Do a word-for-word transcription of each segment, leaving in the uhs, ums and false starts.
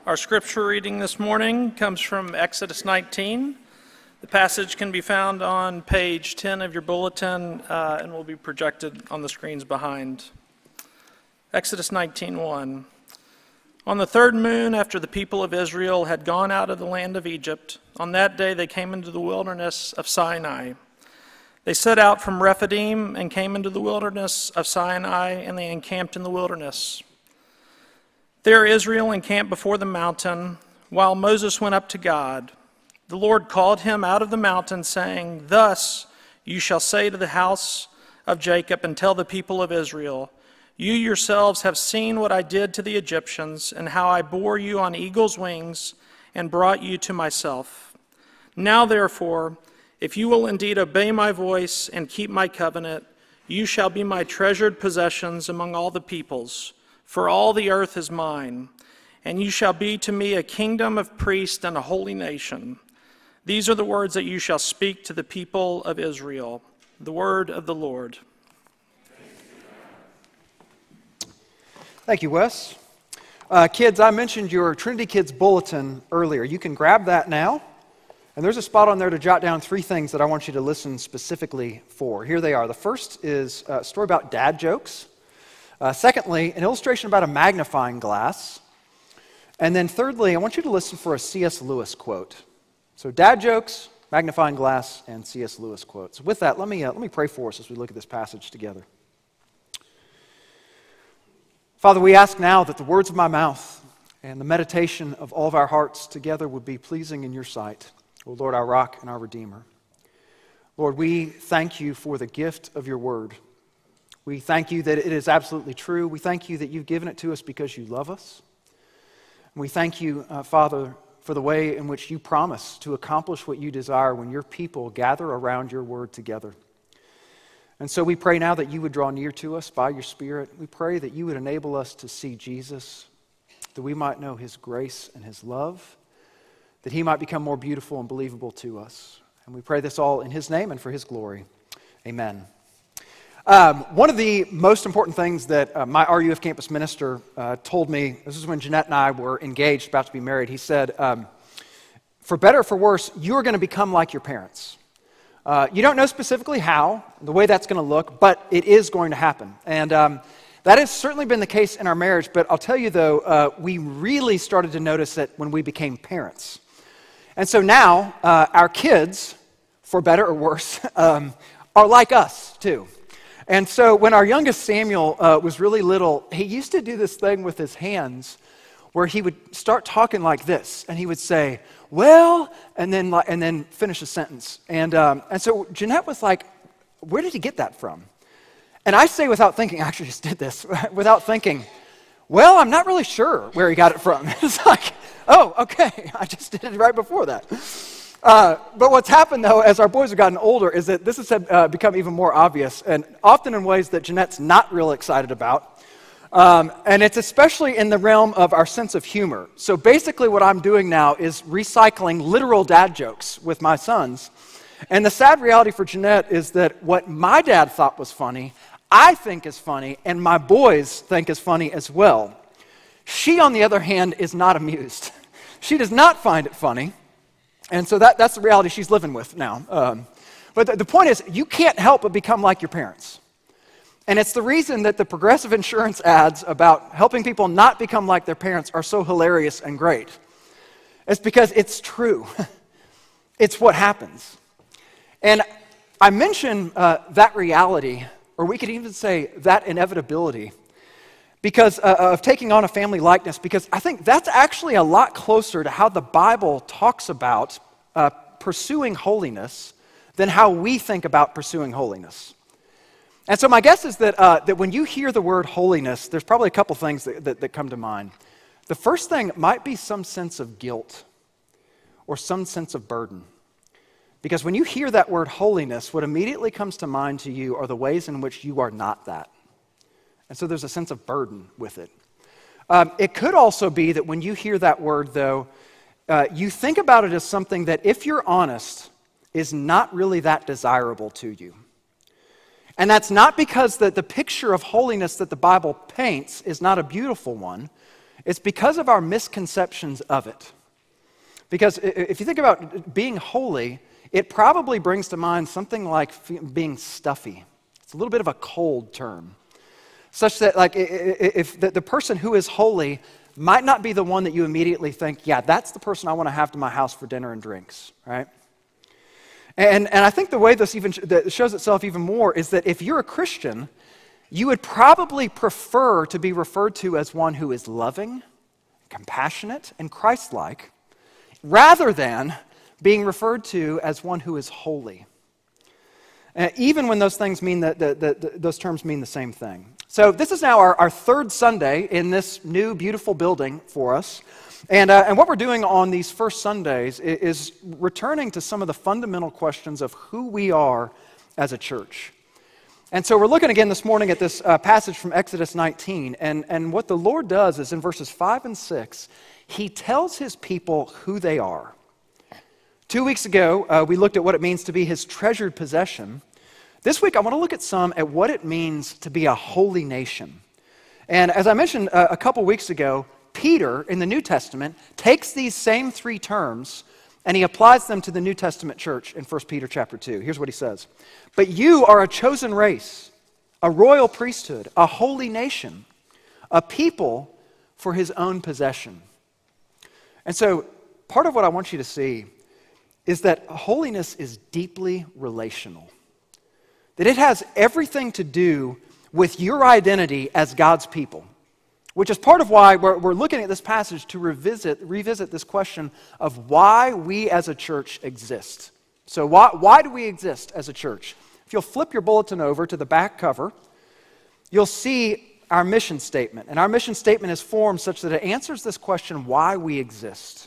Our scripture reading this morning comes from Exodus nineteen. The passage can be found on page ten of your bulletin uh, and will be projected on the screens behind. Exodus nineteen one. On the third moon, after the people of Israel had gone out of the land of Egypt, on that day they came into the wilderness of Sinai. They set out from Rephidim and came into the wilderness of Sinai, and they encamped in the wilderness. There Israel encamped before the mountain, while Moses went up to God. The Lord called him out of the mountain, saying, "Thus you shall say to the house of Jacob and tell the people of Israel, you yourselves have seen what I did to the Egyptians, and how I bore you on eagle's wings and brought you to myself. Now therefore, if you will indeed obey my voice and keep my covenant, you shall be my treasured possessions among all the peoples. For all the earth is mine, and you shall be to me a kingdom of priests and a holy nation. These are the words that you shall speak to the people of Israel." The word of the Lord. Thank you, Wes. Uh, kids, I mentioned your Trinity Kids Bulletin earlier. You can grab that now, and there's a spot on there to jot down three things that I want you to listen specifically for. Here they are. The first is a story about dad jokes. Uh, secondly, an illustration about a magnifying glass. And then thirdly, I want you to listen for a C S Lewis quote. So dad jokes, magnifying glass, and C S Lewis quotes. So with that, let me, uh, let me pray for us as we look at this passage together. Father, we ask now that the words of my mouth and the meditation of all of our hearts together would be pleasing in your sight, O Lord, our rock and our Redeemer. Lord, we thank you for the gift of your word. We thank you that it is absolutely true. We thank you that you've given it to us because you love us. And we thank you, uh, Father, for the way in which you promise to accomplish what you desire when your people gather around your word together. And so we pray now that you would draw near to us by your Spirit. We pray that you would enable us to see Jesus, that we might know his grace and his love, that he might become more beautiful and believable to us. And we pray this all in his name and for his glory. Amen. Um, one of the most important things that uh, my R U F campus minister uh, told me, this is when Jeanette and I were engaged, about to be married. He said, um, for better or for worse, you're going to become like your parents. Uh, you don't know specifically how, the way that's going to look, but it is going to happen. And um, that has certainly been the case in our marriage, but I'll tell you though, uh, we really started to notice it when we became parents. And so now, uh, our kids, for better or worse, um, are like us too. And so when our youngest Samuel uh, was really little, he used to do this thing with his hands where he would start talking like this, and he would say, "Well," and then and then finish a sentence. And um, and so Jeanette was like, "Where did he get that from?" And I say without thinking, I actually just did this, without thinking, "Well, I'm not really sure where he got it from." It's like, oh, okay, I just did it right before that. Uh, but what's happened, though, as our boys have gotten older, is that this has uh, become even more obvious, and often in ways that Jeanette's not real excited about. Um, and it's especially in the realm of our sense of humor. So basically what I'm doing now is recycling literal dad jokes with my sons. And the sad reality for Jeanette is that what my dad thought was funny, I think is funny, and my boys think is funny as well. She, on the other hand, is not amused. She does not find it funny. And so that, that's the reality she's living with now. Um, but the, the point is, you can't help but become like your parents. And it's the reason that the Progressive Insurance ads about helping people not become like their parents are so hilarious and great. It's because it's true. It's what happens. And I mention uh, that reality, or we could even say that inevitability, because uh, of taking on a family likeness, because I think that's actually a lot closer to how the Bible talks about uh, pursuing holiness than how we think about pursuing holiness. And so my guess is that, uh, that when you hear the word holiness, there's probably a couple things that, that, that come to mind. The first thing might be some sense of guilt or some sense of burden. Because when you hear that word holiness, what immediately comes to mind to you are the ways in which you are not that. And so there's a sense of burden with it. Um, it could also be that when you hear that word, though, uh, you think about it as something that, if you're honest, is not really that desirable to you. And that's not because the, the picture of holiness that the Bible paints is not a beautiful one. it's because of our misconceptions of it. Because if you think about being holy, it probably brings to mind something like being stuffy. It's a little bit of a cold term, such that like if the person who is holy might not be the one that you immediately think, yeah, that's the person I want to have to my house for dinner and drinks, right? And, and I think the way this even that shows itself even more is that if you're a Christian, you would probably prefer to be referred to as one who is loving, compassionate, and Christ-like, rather than being referred to as one who is holy. Uh, even when those things mean that the, the, the, those terms mean the same thing. So this is now our, our third Sunday in this new beautiful building for us. And, uh, and what we're doing on these first Sundays is, is returning to some of the fundamental questions of who we are as a church. And so we're looking again this morning at this uh, passage from Exodus nineteen. And, and what the Lord does is in verses five and six, he tells his people who they are. Two weeks ago, uh, we looked at what it means to be his treasured possession. This week, I want to look at some at what it means to be a holy nation. And as I mentioned uh, a couple weeks ago, Peter in the New Testament takes these same three terms and he applies them to the New Testament church in First Peter chapter two. Here's what he says. But you are a chosen race, a royal priesthood, a holy nation, a people for his own possession. And so part of what I want you to see is that holiness is deeply relational. That it has everything to do with your identity as God's people, which is part of why we're, we're looking at this passage to revisit, revisit this question of why we as a church exist. So why, why do we exist as a church? If you'll flip your bulletin over to the back cover, you'll see our mission statement. And our mission statement is formed such that it answers this question, why we exist.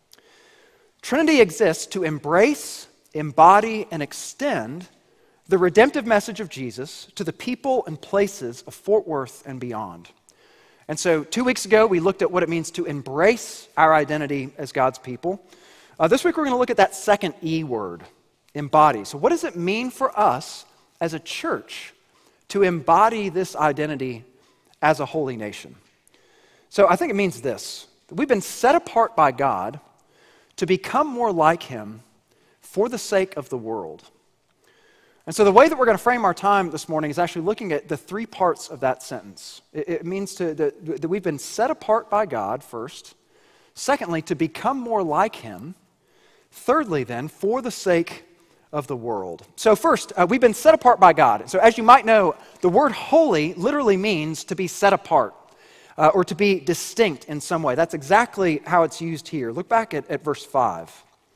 Trinity exists to embrace, embody, and extend the redemptive message of Jesus to the people and places of Fort Worth and beyond. And so two weeks ago, we looked at what it means to embrace our identity as God's people. Uh, this week, we're going to look at that second E word, embody. So what does it mean for us as a church to embody this identity as a holy nation? So I think it means this. We've been set apart by God to become more like him for the sake of the world. And so the way that we're going to frame our time this morning is actually looking at the three parts of that sentence. It, it means to, that, that we've been set apart by God first. Secondly, to become more like him. Thirdly, then, for the sake of the world. So first, uh, we've been set apart by God. So as you might know, the word holy literally means to be set apart. Uh, or to be distinct in some way. That's exactly how it's used here. Look back at, at verse five.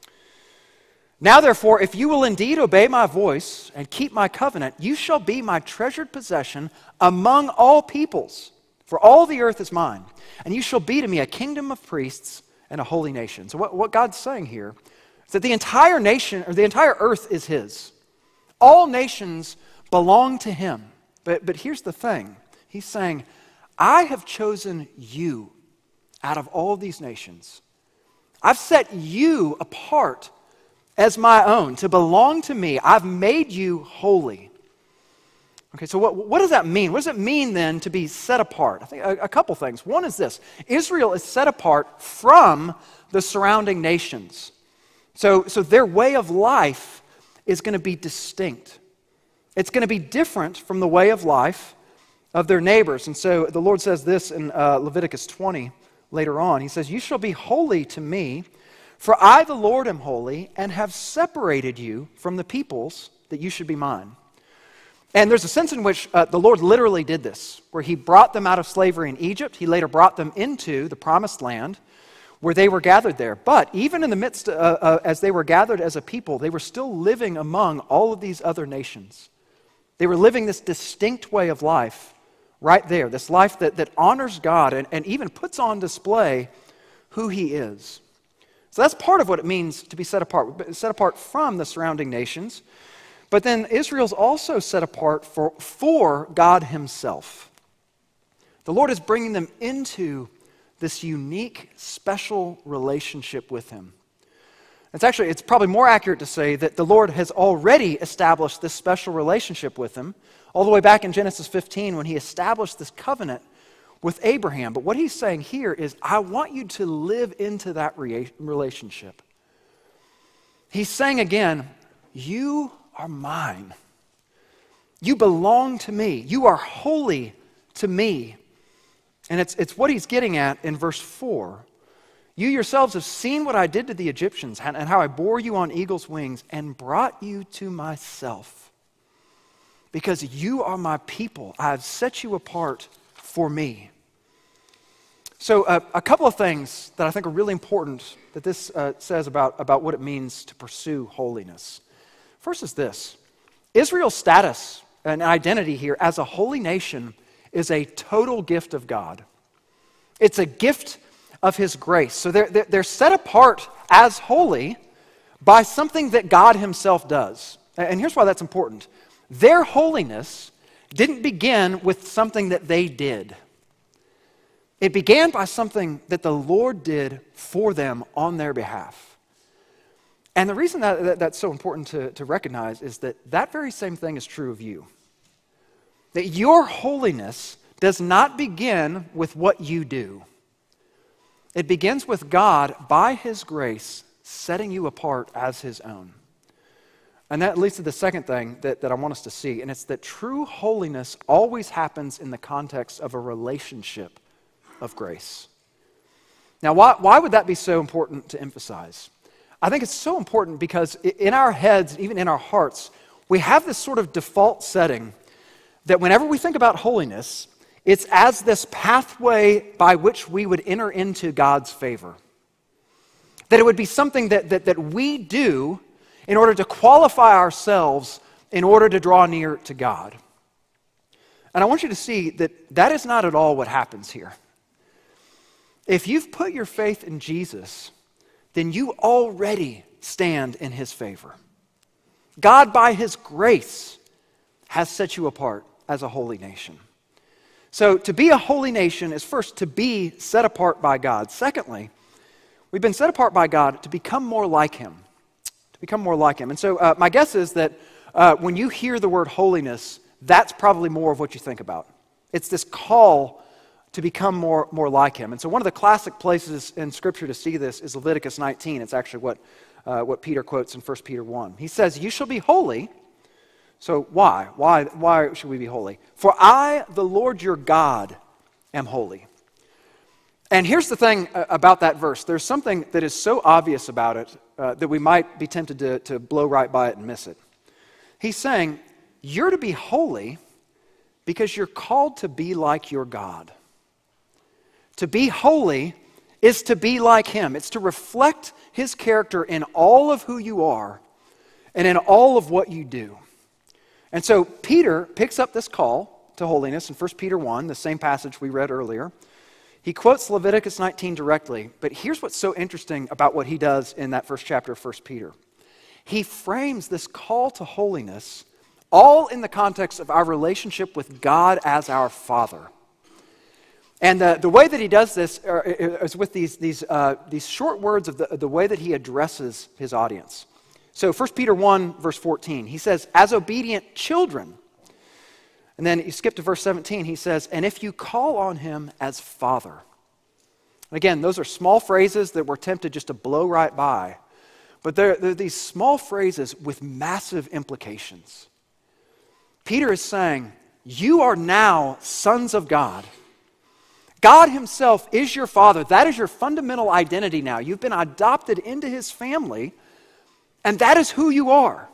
Now therefore, if you will indeed obey my voice and keep my covenant, you shall be my treasured possession among all peoples. For all the earth is mine. And you shall be to me a kingdom of priests and a holy nation. So what, what God's saying here is that the entire nation, or the entire earth is his. All nations belong to him. But, but here's the thing. He's saying, I have chosen you out of all these nations. I've set you apart as my own to belong to me. I've made you holy. Okay, so what, what does that mean? What does it mean then to be set apart? I think a, a couple things. One is this. Israel is set apart from the surrounding nations. So, so their way of life is going to be distinct. It's going to be different from the way of life of their neighbors. And so the Lord says this in uh, Leviticus twenty later on. He says, you shall be holy to me, for I, the Lord, am holy, and have separated you from the peoples that you should be mine. And there's a sense in which uh, the Lord literally did this, where he brought them out of slavery in Egypt. He later brought them into the promised land where they were gathered there. But even in the midst, uh, uh, as they were gathered as a people, they were still living among all of these other nations. They were living this distinct way of life right there, this life that, that honors God and, and even puts on display who he is. So that's part of what it means to be set apart, set apart from the surrounding nations. But then Israel's also set apart for, for God himself. The Lord is bringing them into this unique, special relationship with him. It's actually, it's probably more accurate to say that the Lord has already established this special relationship with them all the way back in Genesis fifteen when he established this covenant with Abraham. But what he's saying here is, I want you to live into that rea- relationship. He's saying again, you are mine. You belong to me. You are holy to me. And it's, it's what he's getting at in verse four. You yourselves have seen what I did to the Egyptians and how I bore you on eagle's wings and brought you to myself. Because you are my people, I have set you apart for me. So uh, a couple of things that I think are really important that this uh, says about, about what it means to pursue holiness. First is this. Israel's status and identity here as a holy nation is a total gift of God. It's a gift of his grace. So they're, they're set apart as holy by something that God himself does. And here's why that's important. Their holiness didn't begin with something that they did. It began by something that the Lord did for them on their behalf. And the reason that, that that's so important to, to recognize is that that very same thing is true of you. That your holiness does not begin with what you do. It begins with God, by his grace, setting you apart as his own. And that leads to the second thing that, that I want us to see, and it's that true holiness always happens in the context of a relationship of grace. Now, why, why would that be so important to emphasize? I think it's so important because in our heads, even in our hearts, we have this sort of default setting that whenever we think about holiness, it's as this pathway by which we would enter into God's favor. That it would be something that, that, that we do in order to qualify ourselves in order to draw near to God. And I want you to see that that is not at all what happens here. If you've put your faith in Jesus, then you already stand in his favor. God, by his grace, has set you apart as a holy nation. So to be a holy nation is first to be set apart by God. Secondly, we've been set apart by God to become more like him. To become more like him. And so uh, my guess is that uh, when you hear the word holiness, that's probably more of what you think about. It's this call to become more, more like him. And so one of the classic places in Scripture to see this is Leviticus nineteen. It's actually what, uh, what Peter quotes in First Peter one. He says, you shall be holy. So why? Why, why should we be holy? For I, the Lord your God, am holy. And here's the thing about that verse. There's something that is so obvious about it uh, that we might be tempted to, to blow right by it and miss it. He's saying, you're to be holy because you're called to be like your God. To be holy is to be like him. It's to reflect his character in all of who you are and in all of what you do. And so Peter picks up this call to holiness in First Peter one, the same passage we read earlier. He quotes Leviticus nineteen directly, but here's what's so interesting about what he does in that first chapter of First Peter. He frames this call to holiness all in the context of our relationship with God as our Father. And the, the way that he does this is with these, these, uh, these short words of the, the way that he addresses his audience. So First Peter one, verse fourteen, he says, as obedient children. And then you skip to verse seventeen, he says, and if you call on him as Father. And again, those are small phrases that we're tempted just to blow right by. But they're, they're these small phrases with massive implications. Peter is saying, you are now sons of God. God himself is your Father. That is your fundamental identity now. You've been adopted into his family, and that is who you are.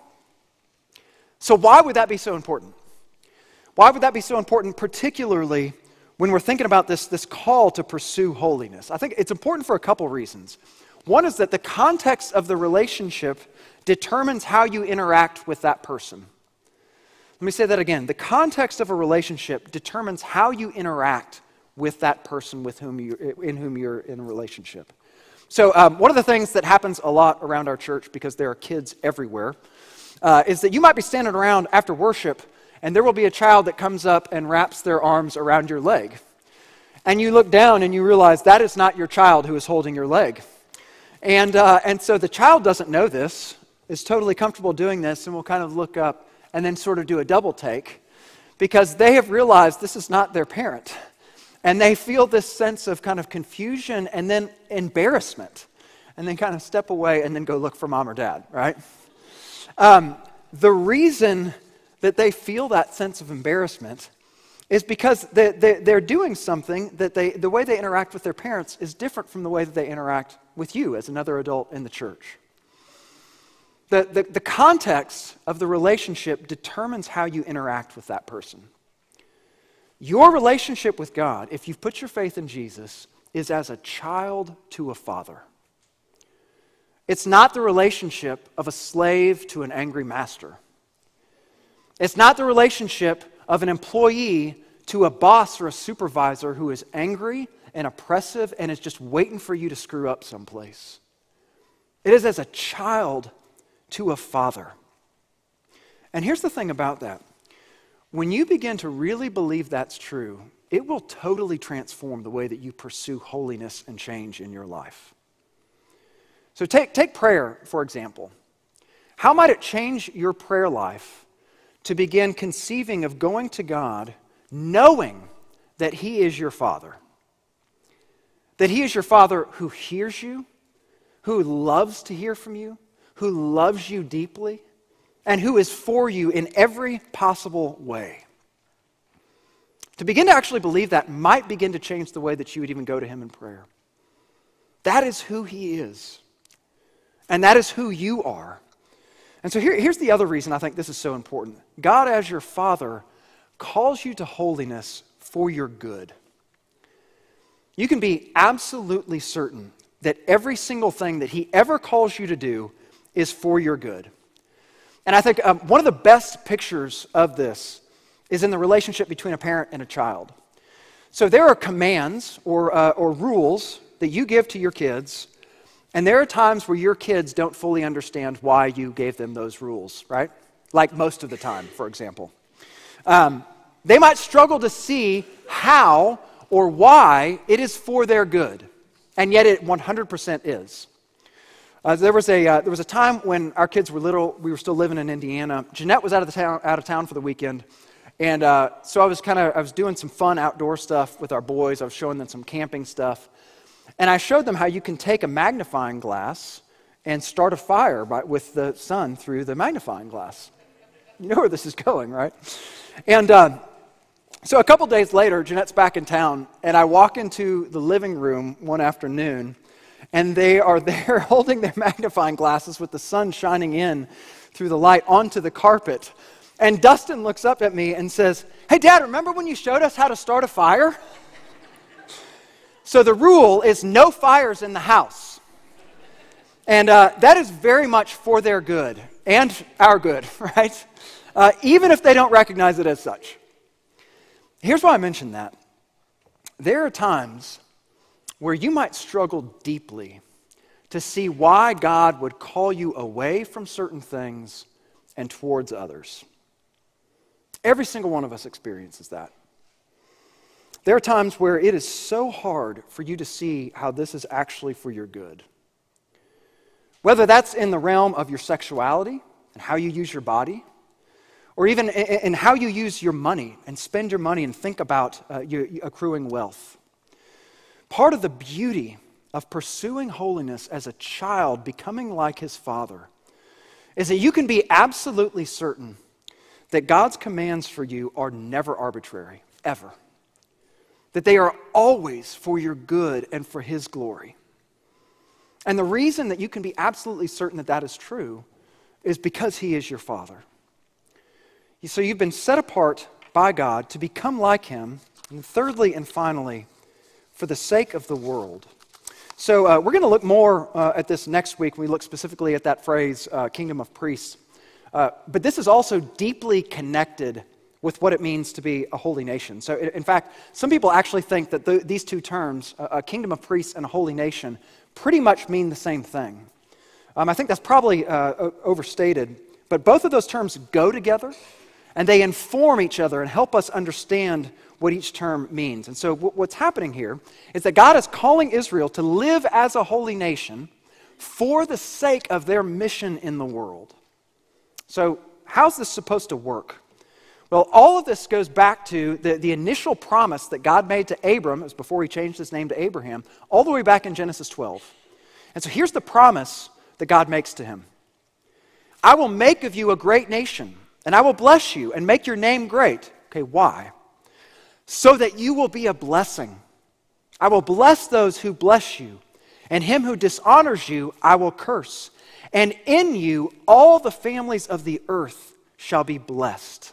So why would that be so important? Why would that be so important, particularly when we're thinking about this, this call to pursue holiness? I think it's important for a couple reasons. One is that the context of the relationship determines how you interact with that person. Let me say that again. The context of a relationship determines how you interact with that person with whom you, in whom you're in a relationship. So um, one of the things that happens a lot around our church, because there are kids everywhere, uh, is that you might be standing around after worship and there will be a child that comes up and wraps their arms around your leg. And you look down and you realize that is not your child who is holding your leg. And, uh, and so the child doesn't know this, is totally comfortable doing this, and will kind of look up and then sort of do a double take because they have realized this is not their parent. And they feel this sense of kind of confusion and then embarrassment, and then kind of step away and then go look for mom or dad, right? Um, the reason that they feel that sense of embarrassment is because they, they, they're doing something that they, the way they interact with their parents is different from the way that they interact with you as another adult in the church. The, the, the context of the relationship determines how you interact with that person. Your relationship with God, if you've put your faith in Jesus, is as a child to a father. It's not the relationship of a slave to an angry master. It's not the relationship of an employee to a boss or a supervisor who is angry and oppressive and is just waiting for you to screw up someplace. It is as a child to a father. And here's the thing about that. When you begin to really believe that's true, it will totally transform the way that you pursue holiness and change in your life. So take, take prayer, for example. How might it change your prayer life to begin conceiving of going to God knowing that He is your Father? That He is your Father who hears you, who loves to hear from you, who loves you deeply, and who is for you in every possible way. To begin to actually believe that might begin to change the way that you would even go to Him in prayer. That is who He is. And that is who you are. And so here, here's the other reason I think this is so important. God, as your Father, calls you to holiness for your good. You can be absolutely certain that every single thing that He ever calls you to do is for your good. And I think um, one of the best pictures of this is in the relationship between a parent and a child. So there are commands or, uh, or rules that you give to your kids, and there are times where your kids don't fully understand why you gave them those rules, right? Like most of the time, for example. Um, they might struggle to see how or why it is for their good, and yet it one hundred percent is. Uh, there was a uh, there was a time when our kids were little. We were still living in Indiana. Jeanette was out of the town out of town for the weekend, and uh, so I was kind of I was doing some fun outdoor stuff with our boys. I was showing them some camping stuff, and I showed them how you can take a magnifying glass and start a fire by, with the sun through the magnifying glass. You know where this is going, right? And uh, so a couple days later, Jeanette's back in town, and I walk into the living room one afternoon. And they are there holding their magnifying glasses with the sun shining in through the light onto the carpet. And Dustin looks up at me and says, "Hey, Dad, remember when you showed us how to start a fire?" So the rule is no fires in the house. And uh, that is very much for their good and our good, right? Uh, even if they don't recognize it as such. Here's why I mention that. There are times where you might struggle deeply to see why God would call you away from certain things and towards others. Every single one of us experiences that. There are times where it is so hard for you to see how this is actually for your good. Whether that's in the realm of your sexuality and how you use your body, or even in how you use your money and spend your money and think about uh, your accruing wealth. Part of the beauty of pursuing holiness as a child, becoming like his father, is that you can be absolutely certain that God's commands for you are never arbitrary, ever. That they are always for your good and for his glory. And the reason that you can be absolutely certain that that is true is because he is your father. So you've been set apart by God to become like him, and thirdly and finally, for the sake of the world. So uh, we're going to look more uh, at this next week when we look specifically at that phrase, uh, kingdom of priests. Uh, but this is also deeply connected with what it means to be a holy nation. So in fact, some people actually think that the, these two terms, uh, a kingdom of priests and a holy nation, pretty much mean the same thing. Um, I think that's probably uh, overstated, but both of those terms go together, and they inform each other and help us understand what each term means. And so w- what's happening here is that God is calling Israel to live as a holy nation for the sake of their mission in the world. So how's this supposed to work? Well, all of this goes back to the, the initial promise that God made to Abram, it was before he changed his name to Abraham, all the way back in Genesis twelve. And so here's the promise that God makes to him. I will make of you a great nation, and I will bless you and make your name great. Okay, why? So that you will be a blessing. I will bless those who bless you, and him who dishonors you I will curse. And in you all the families of the earth shall be blessed.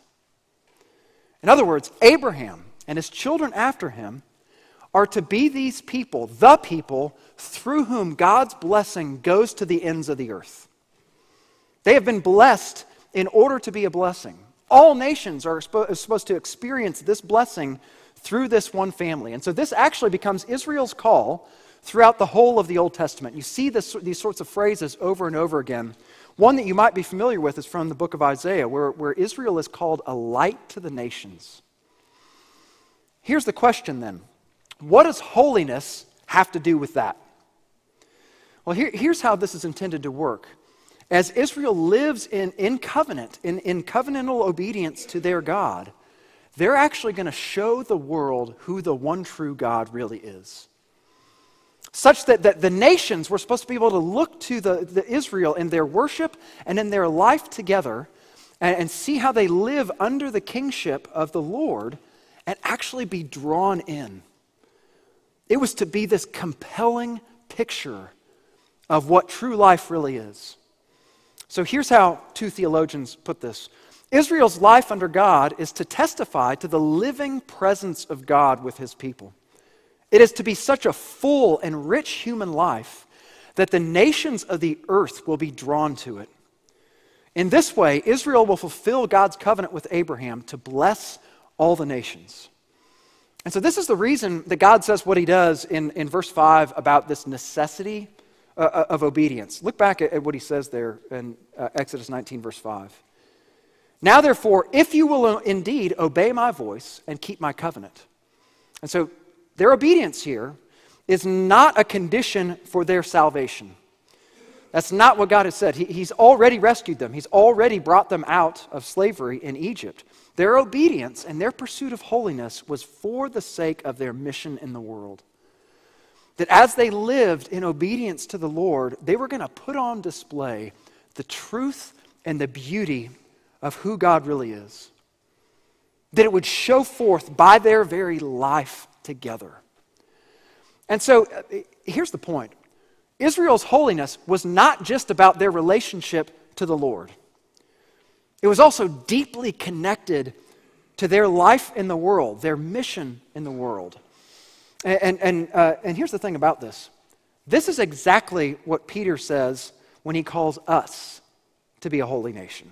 In other words, Abraham and his children after him are to be these people, the people through whom God's blessing goes to the ends of the earth. They have been blessed in order to be a blessing. All nations are supposed to experience this blessing through this one family. And so this actually becomes Israel's call throughout the whole of the Old Testament. You see this, these sorts of phrases over and over again. One that you might be familiar with is from the book of Isaiah, where, where Israel is called a light to the nations. Here's the question then. What does holiness have to do with that? Well, here, here's how this is intended to work. As Israel lives in, in covenant, in, in covenantal obedience to their God, they're actually going to show the world who the one true God really is. Such that, that the nations were supposed to be able to look to the, the Israel in their worship and in their life together and, and see how they live under the kingship of the Lord and actually be drawn in. It was to be this compelling picture of what true life really is. So here's how two theologians put this. Israel's life under God is to testify to the living presence of God with his people. It is to be such a full and rich human life that the nations of the earth will be drawn to it. In this way, Israel will fulfill God's covenant with Abraham to bless all the nations. And so this is the reason that God says what he does in, in verse five about this necessity uh, of obedience. Look back at, at what he says there in uh, Exodus nineteen, verse five. Now therefore, if you will indeed obey my voice and keep my covenant. And so their obedience here is not a condition for their salvation. That's not what God has said. He, he's already rescued them. He's already brought them out of slavery in Egypt. Their obedience and their pursuit of holiness was for the sake of their mission in the world. That as they lived in obedience to the Lord, they were going to put on display the truth and the beauty of who God really is. That it would show forth by their very life together. And so, uh, here's the point. Israel's holiness was not just about their relationship to the Lord. It was also deeply connected to their life in the world, their mission in the world. And, and, and, uh, and here's the thing about this. This is exactly what Peter says when he calls us to be a holy nation.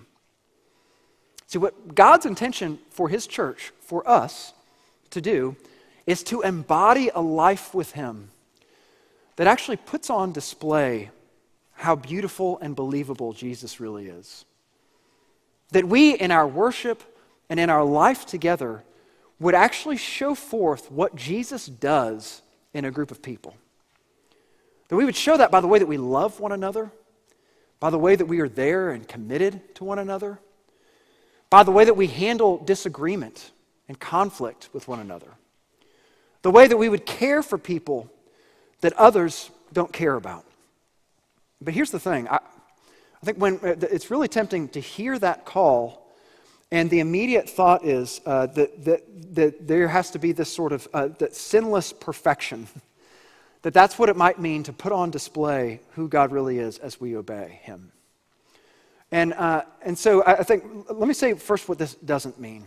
See, what God's intention for his church, for us to do, is to embody a life with him that actually puts on display how beautiful and believable Jesus really is. That we, in our worship and in our life together, would actually show forth what Jesus does in a group of people. That we would show that by the way that we love one another, by the way that we are there and committed to one another, by the way that we handle disagreement and conflict with one another, the way that we would care for people that others don't care about. But here's the thing. I, I think when it's really tempting to hear that call, and the immediate thought is uh, that, that, that there has to be this sort of uh, that sinless perfection, that that's what it might mean to put on display who God really is as we obey him. And, uh, and so I think, let me say first what this doesn't mean.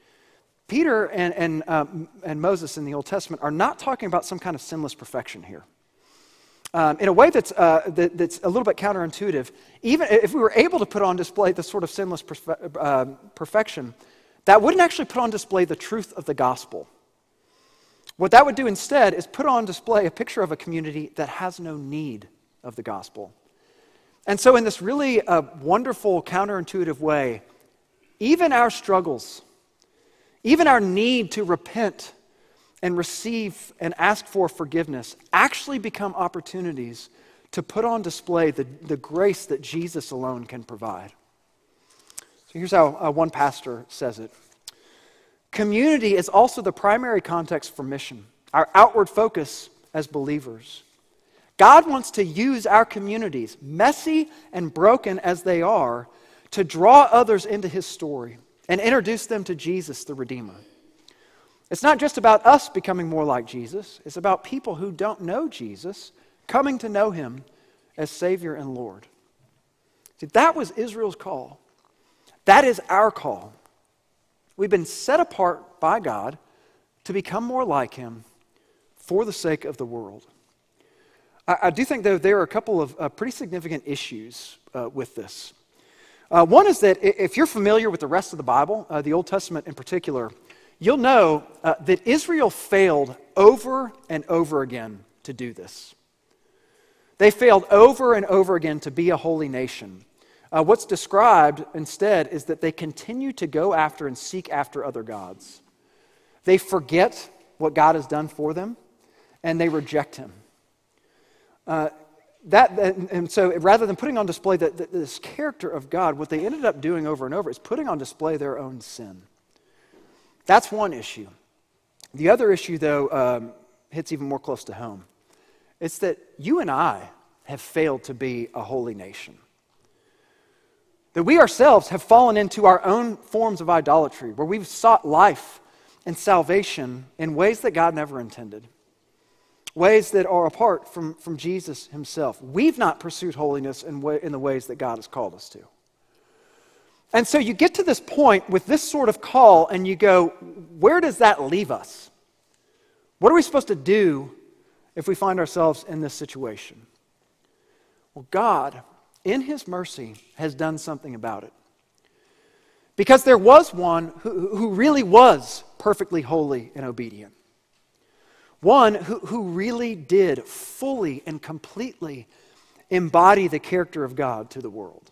Peter and, and, um, and Moses in the Old Testament are not talking about some kind of sinless perfection here. Um, in a way that's, uh, that, that's a little bit counterintuitive, even if we were able to put on display this sort of sinless perfe- uh, perfection, that wouldn't actually put on display the truth of the gospel. What that would do instead is put on display a picture of a community that has no need of the gospel. And so in this really uh, wonderful, counterintuitive way, even our struggles, even our need to repent and receive and ask for forgiveness actually become opportunities to put on display the, the grace that Jesus alone can provide. So here's how uh, one pastor says it. community is also the primary context for mission, our outward focus as believers. God wants to use our communities, messy and broken as they are, to draw others into his story and introduce them to Jesus, the Redeemer. It's not just about us becoming more like Jesus. It's about people who don't know Jesus coming to know him as Savior and Lord. See, that was Israel's call. That is our call. We've been set apart by God to become more like him for the sake of the world. I, I do think, though, there are a couple of uh, pretty significant issues uh, with this. Uh, one is that if you're familiar with the rest of the Bible, uh, the Old Testament in particular, you'll know uh, that Israel failed over and over again to do this. They failed over and over again to be a holy nation. Uh, what's described instead is that they continue to go after and seek after other gods. They forget what God has done for them, and they reject him. Uh, that and, and so rather than putting on display the, the, this character of God, what they ended up doing over and over is putting on display their own sin. That's one issue. The other issue, though, um, hits even more close to home. It's that you and I have failed to be a holy nation. That we ourselves have fallen into our own forms of idolatry, where we've sought life and salvation in ways that God never intended. Ways that are apart from, from Jesus himself. We've not pursued holiness in, way, in the ways that God has called us to. And so you get to this point with this sort of call and you go, where does that leave us? What are we supposed to do if we find ourselves in this situation? Well, God, in his mercy, has done something about it. Because there was one who, who really was perfectly holy and obedient. One who, who really did fully and completely embody the character of God to the world.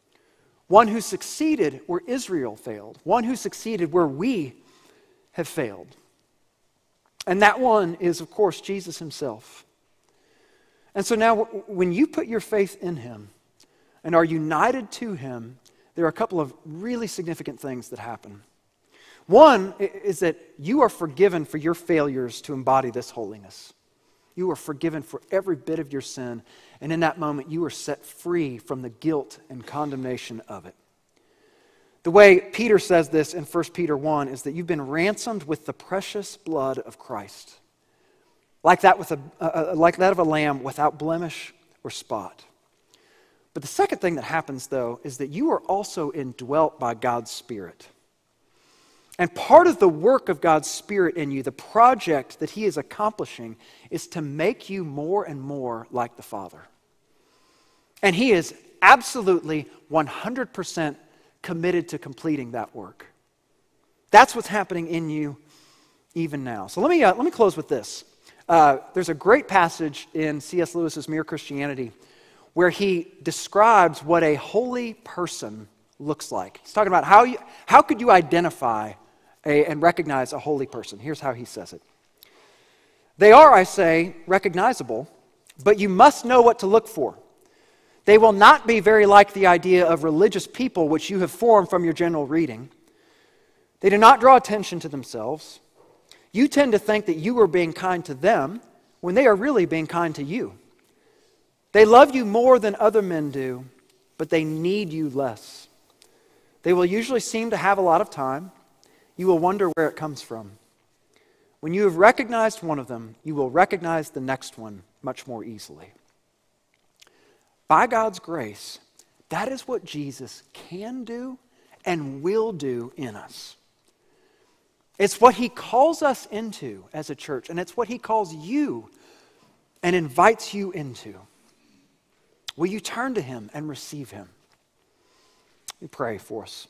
One who succeeded where Israel failed. One who succeeded where we have failed. And that one is, of course, Jesus himself. And so now, when you put your faith in him and are united to him, there are a couple of really significant things that happen. One is that you are forgiven for your failures to embody this holiness. You are forgiven for every bit of your sin, and in that moment you are set free from the guilt and condemnation of it. The way Peter says this in First Peter one is that you've been ransomed with the precious blood of Christ, like that, with a, uh, like that of a lamb without blemish or spot. But the second thing that happens, though, is that you are also indwelt by God's Spirit. And part of the work of God's Spirit in you, the project that he is accomplishing, is to make you more and more like the Father. And he is absolutely one hundred percent committed to completing that work. That's what's happening in you even now. So let me, uh, let me close with this. Uh, there's a great passage in C S Lewis's Mere Christianity where he describes what a holy person looks like. He's talking about how, you, how could you identify A, and recognize a holy person. Here's how he says it. They are, I say, recognizable, but you must know what to look for. They will not be very like the idea of religious people which you have formed from your general reading. They do not draw attention to themselves. You tend to think that you are being kind to them when they are really being kind to you. They love you more than other men do, but they need you less. They will usually seem to have a lot of time. You will wonder where it comes from. When you have recognized one of them, you will recognize the next one much more easily. By God's grace, that is what Jesus can do and will do in us. It's what he calls us into as a church, and it's what he calls you and invites you into. Will you turn to him and receive him? We pray for us.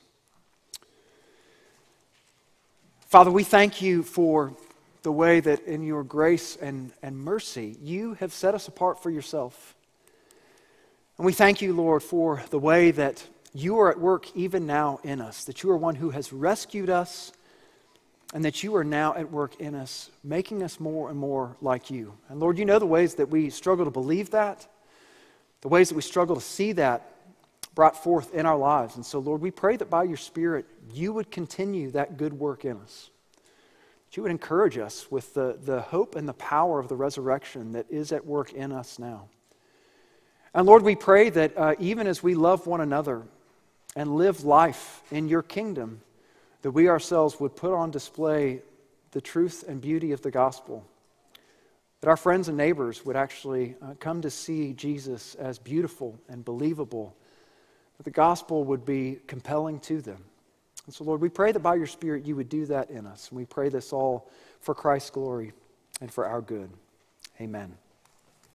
Father, we thank you for the way that in your grace and, and mercy, you have set us apart for yourself. And we thank you, Lord, for the way that you are at work even now in us, that you are one who has rescued us, and that you are now at work in us, making us more and more like you. And Lord, you know the ways that we struggle to believe that, the ways that we struggle to see that brought forth in our lives. And so, Lord, we pray that by your Spirit, you would continue that good work in us. that you would encourage us with the, the hope and the power of the resurrection that is at work in us now. And Lord, we pray that uh, even as we love one another and live life in your kingdom, that we ourselves would put on display the truth and beauty of the gospel. That our friends and neighbors would actually uh, come to see Jesus as beautiful and believable. That the gospel would be compelling to them. And so, Lord, we pray that by your Spirit you would do that in us. And we pray this all for Christ's glory and for our good. Amen.